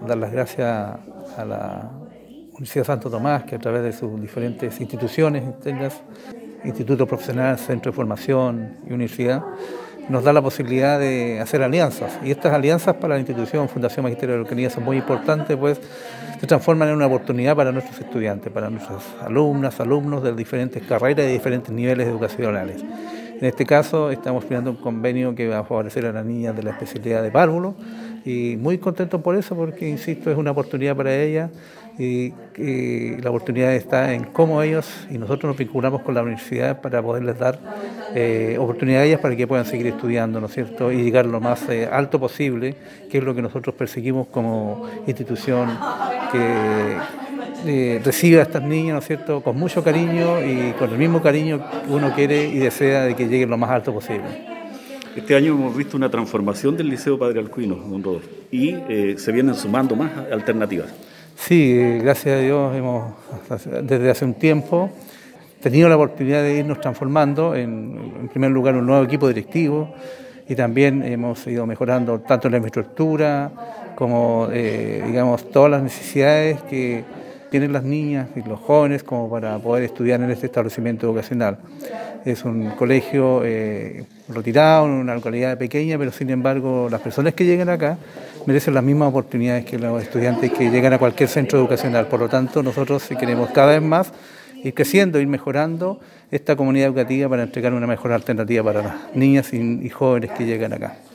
dar las gracias a la Universidad Santo Tomás, que a través de sus diferentes instituciones internas, Instituto Profesional, Centro de Formación y Universidad, nos da la posibilidad de hacer alianzas. Y estas alianzas para la institución Fundación Magisterio de la Araucanía son muy importantes, pues se transforman en una oportunidad para nuestros estudiantes, para nuestras alumnas, alumnos de diferentes carreras y diferentes niveles educacionales. En este caso estamos firmando un convenio que va a favorecer a las niñas de la especialidad de párvulo y muy contentos por eso porque, insisto, es una oportunidad para ellas y la oportunidad está en cómo ellos y nosotros nos vinculamos con la universidad para poderles dar oportunidad a ellas para que puedan seguir estudiando, ¿no es cierto?, y llegar lo más alto posible, que es lo que nosotros perseguimos como institución que recibe a estas niñas, ¿no es cierto?, con mucho cariño y con el mismo cariño que uno quiere y desea de que lleguen lo más alto posible. Este año hemos visto una transformación del Liceo Padre Alcuino, don Rodolfo, y se vienen sumando más alternativas. Sí, gracias a Dios hemos, desde hace un tiempo, tenido la oportunidad de irnos transformando en primer lugar, un nuevo equipo directivo y también hemos ido mejorando tanto la infraestructura como, digamos, todas las necesidades que tienen las niñas y los jóvenes como para poder estudiar en este establecimiento educacional. Es un colegio retirado, en una localidad pequeña, pero sin embargo las personas que llegan acá merecen las mismas oportunidades que los estudiantes que llegan a cualquier centro educacional. Por lo tanto, nosotros queremos cada vez más ir creciendo, ir mejorando esta comunidad educativa para entregar una mejor alternativa para las niñas y jóvenes que llegan acá.